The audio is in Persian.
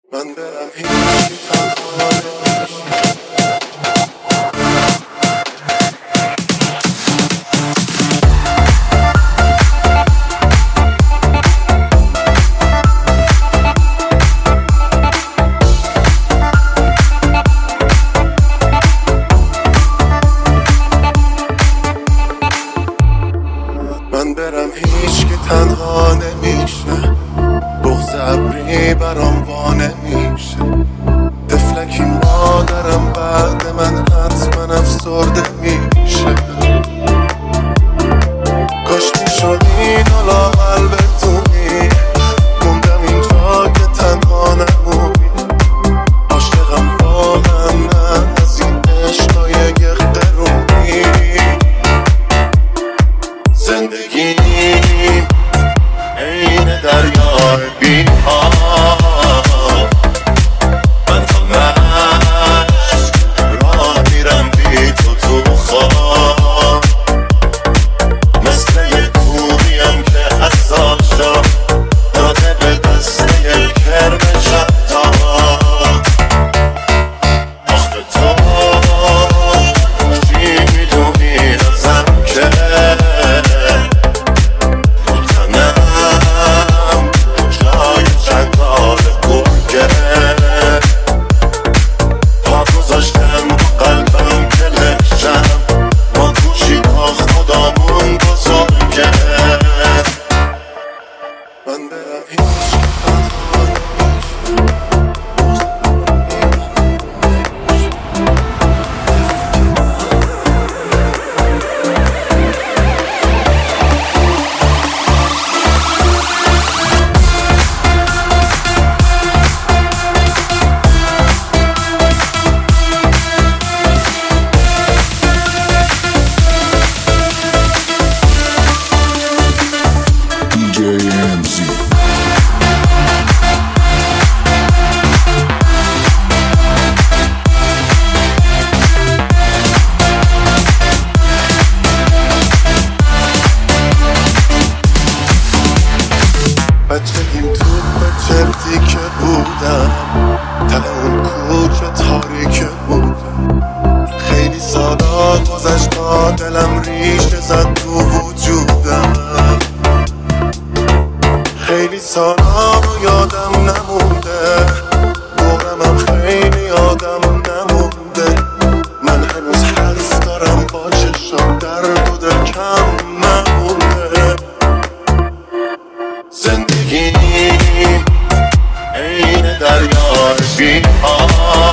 من برم هیچی تنها نمیشه. من برم هیچ که تنها نمیشه، بغض ابری برام وا نمیشه. طفلکی مادرم بعد من حتما افسرده میشه. کاش میشد اینو لااقل بتونی، موندم اینجا که تنها نمونی. عاشقم واقعا من از این عشقای یخدرونی. زندگیم عین دریای بی آب، من همش راه میرم بی تو خواب. مثل یه کوهیم که حساسا داده به دست یه کرم شبتاب. آخه تو چی میدونی ازم که من برم هیچ که تنها بچگیم تو بچردی که بودم، ته اون کوچه تاریک بودم. خیلی سالا گذشت تا دلم ریشه زد تو وجودم. خیلی سالا رو یادم نمونده، دورمم خیلی یادم نمونده. من هنوز حرف دارم با چشم، درد و دل کم نمونده. زندگیم عین دریای بی آب،